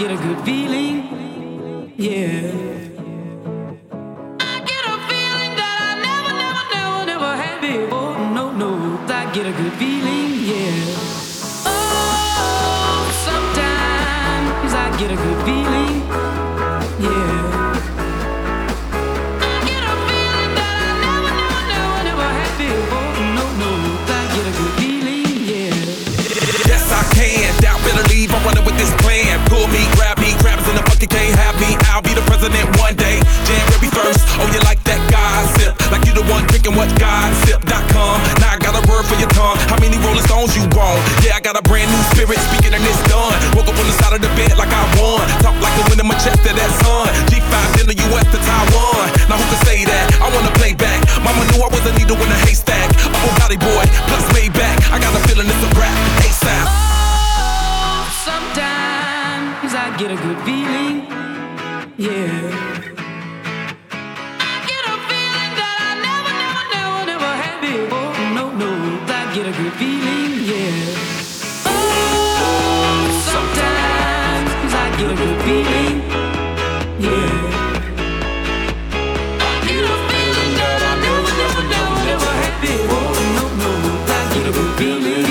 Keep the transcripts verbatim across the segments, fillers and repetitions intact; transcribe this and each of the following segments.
get a good feeling, yeah. I get a feeling that I never, never, never, never had before. No, no, I get a good feeling, yeah. Oh, sometimes I get a good feeling, yeah. I get a feeling that I never, never, never, never had before. No, no, I get a good feeling, yeah. Yes, I can. Doubt better leave. I'm running with this plan. Pull me, grab me, crabs in the bucket can't have me. I'll be the president one day. January first. Oh, you like that gossip? Like you the one drinking what gossip dot com. Now I got a word for your tongue. How many Rolling Stones you want? Yeah, I got a brand new spirit speaking and it's done. Woke up on the side of the bed like I won. Talk like the wind in my chest to that sun. G five in the U S to Taiwan. Now who can say that? I wanna play back. Mama knew I was a needle in a haystack. A Bugatti boy, plus Maybach. I got a feeling it's a rap. ASAP. Oh, sometimes I get a good feeling, yeah. I get a feeling that I never, never, never, never had before. No, no, I get a good feeling, yeah. Oh, sometimes I get a good feeling, yeah. I get a feeling that I never, never, never, never had before. No, no, I get a good feeling.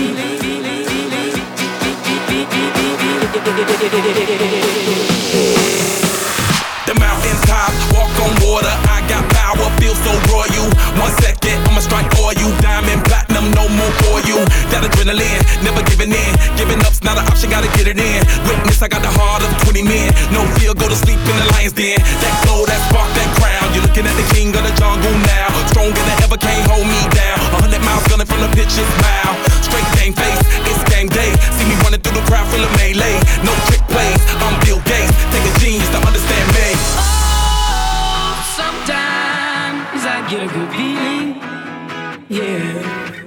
The mountains top, walk on water. I got power, feel so royal. One second, I'ma strike oil. Diamond, platinum, no more for you. That adrenaline, never giving in. Giving up's not an option, gotta get it in. Witness, I got the heart of twenty men. No fear, go to sleep in the lion's den. That glow, that spark, that crown. You're looking at the king of the jungle now. Stronger than ever, can't hold me down. A hundred miles gunning from the pitcher's mouth. Straight game face, it's game day. See me running through the crowd full of melee. No trick plays, I'm Bill Gates. Take a genius to understand me. Oh, sometimes I get a good feeling, yeah.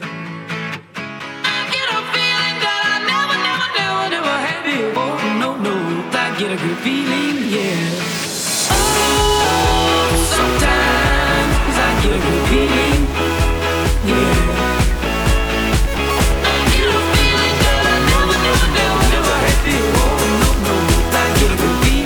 I get a feeling that I never, never, never, never had before. No, no, I get a good feeling, yeah. Oh, sometimes I get a good feeling, yeah. I get a feeling that I never, never, never, never had before. No, no, I get a good feeling.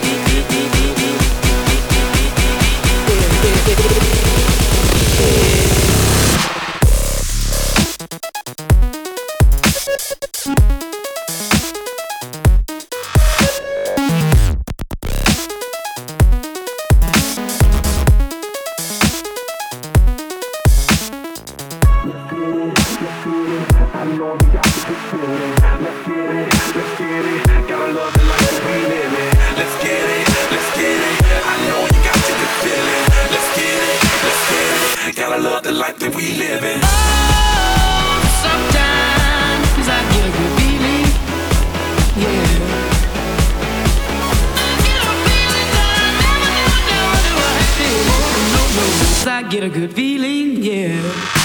Get a good feeling, yeah.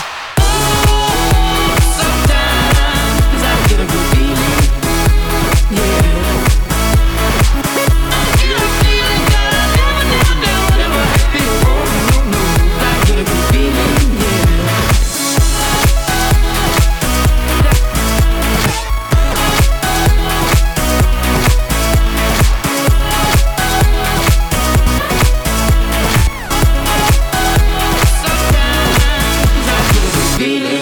Oh, sometimes I get a good feeling, yeah. I get a feeling that I never, never, never, never had before. No, no, I get a good feeling, yeah. Feeling